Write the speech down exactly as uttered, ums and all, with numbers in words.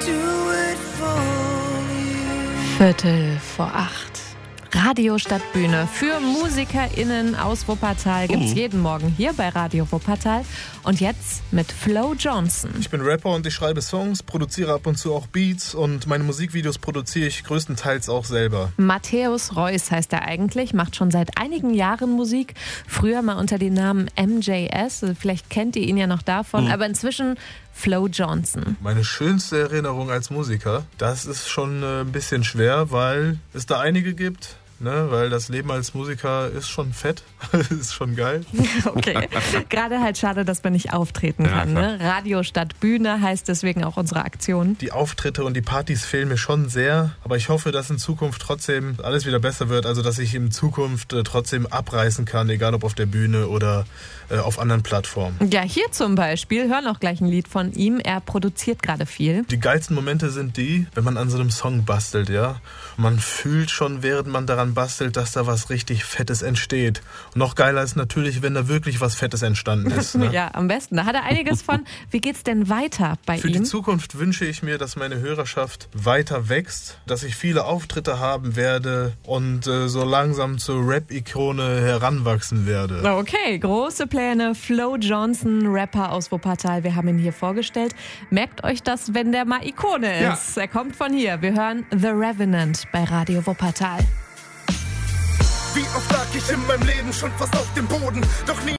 Viertel vor acht. Radio Stadtbühne für MusikerInnen aus Wuppertal gibt's Mhm. jeden Morgen hier bei Radio Wuppertal. Und jetzt mit Flo Johnson. Ich bin Rapper und ich schreibe Songs, produziere ab und zu auch Beats und meine Musikvideos produziere ich größtenteils auch selber. Matthäus Reuss heißt er eigentlich, macht schon seit einigen Jahren Musik. Früher mal unter dem Namen M J S, also vielleicht kennt ihr ihn ja noch davon, Mhm. aber inzwischen Flo Johnson. Meine schönste Erinnerung als Musiker, das ist schon äh, ein bisschen schwer, weil es da einige gibt. Ne, weil das Leben als Musiker ist schon fett, ist schon geil. Okay, gerade halt schade, dass man nicht auftreten kann. Ne? Radio Stadt Bühne heißt deswegen auch unsere Aktion. Die Auftritte und die Partys fehlen mir schon sehr, aber ich hoffe, dass in Zukunft trotzdem alles wieder besser wird, also dass ich in Zukunft äh, trotzdem abreißen kann, egal ob auf der Bühne oder äh, auf anderen Plattformen. Ja, hier zum Beispiel, hören auch gleich ein Lied von ihm, er produziert gerade viel. Die geilsten Momente sind die, wenn man an so einem Song bastelt, ja. Man fühlt schon, während man daran bastelt, dass da was richtig Fettes entsteht. Und noch geiler ist natürlich, wenn da wirklich was Fettes entstanden ist. Ne? Ja, am besten. Da hat er einiges von. Wie geht's denn weiter bei Für ihm? die Zukunft wünsche ich mir, dass meine Hörerschaft weiter wächst, dass ich viele Auftritte haben werde und äh, so langsam zur Rap-Ikone heranwachsen werde. Okay, große Pläne. Flo Johnson, Rapper aus Wuppertal. Wir haben ihn hier vorgestellt. Merkt euch das, wenn der mal Ikone ist. Ja. Er kommt von hier. Wir hören The Revenant bei Radio Wuppertal. Wie oft lag ich in meinem Leben schon fast auf dem Boden, doch nie